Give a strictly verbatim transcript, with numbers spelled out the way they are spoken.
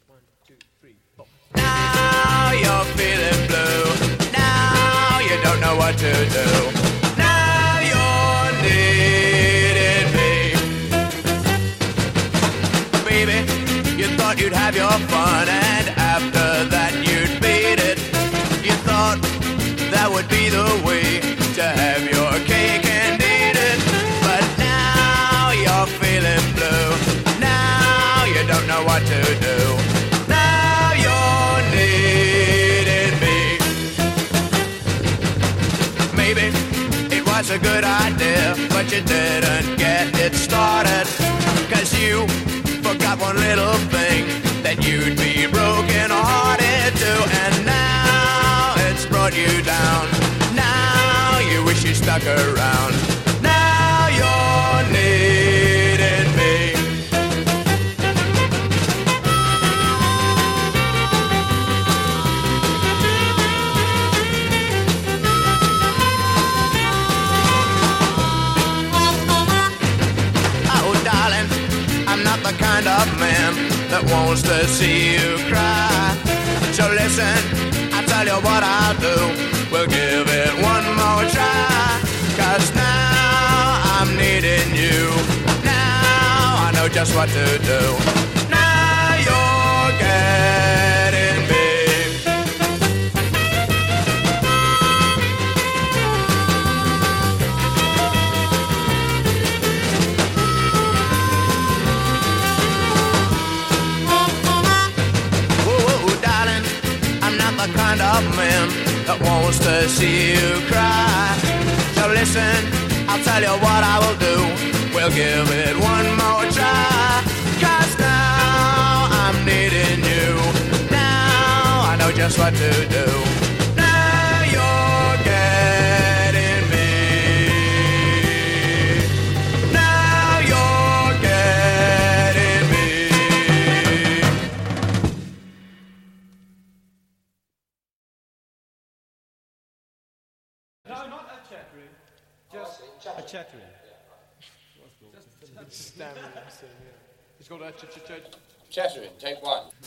One, two, three, four. Now you're feeling blue. Now you don't know what to do. Now you're needing me. Baby, you thought you'd have your fun, and after that you'd beat it. You thought that would be the way to have your cake and eat it. But now you're feeling blue. Now you don't know what to do. Now you're needing me. Maybe it was a good idea, but you didn't get it started. Cause you forgot one little thing, that you'd be broken hearted too. And now it's brought you down. Now you wish you stuck around. Now you're needing me. Oh darling, I'm not the kind of man that wants to see you cry. So listen, I'll tell you what I'll do. We'll give it one more try. Cause now I'm needing you. Now I know just what to do. Now you're getting me. The kind of man that wants to see you cry. So listen, I'll tell you what I will do. We'll give it one more try. Cause now I'm needing you. Now I know just what to do. Now you're getting me. Now you're getting me. No, not a chat room. Just a chat room. Just stammering. It's called a ch ch ch. Chat room, take one.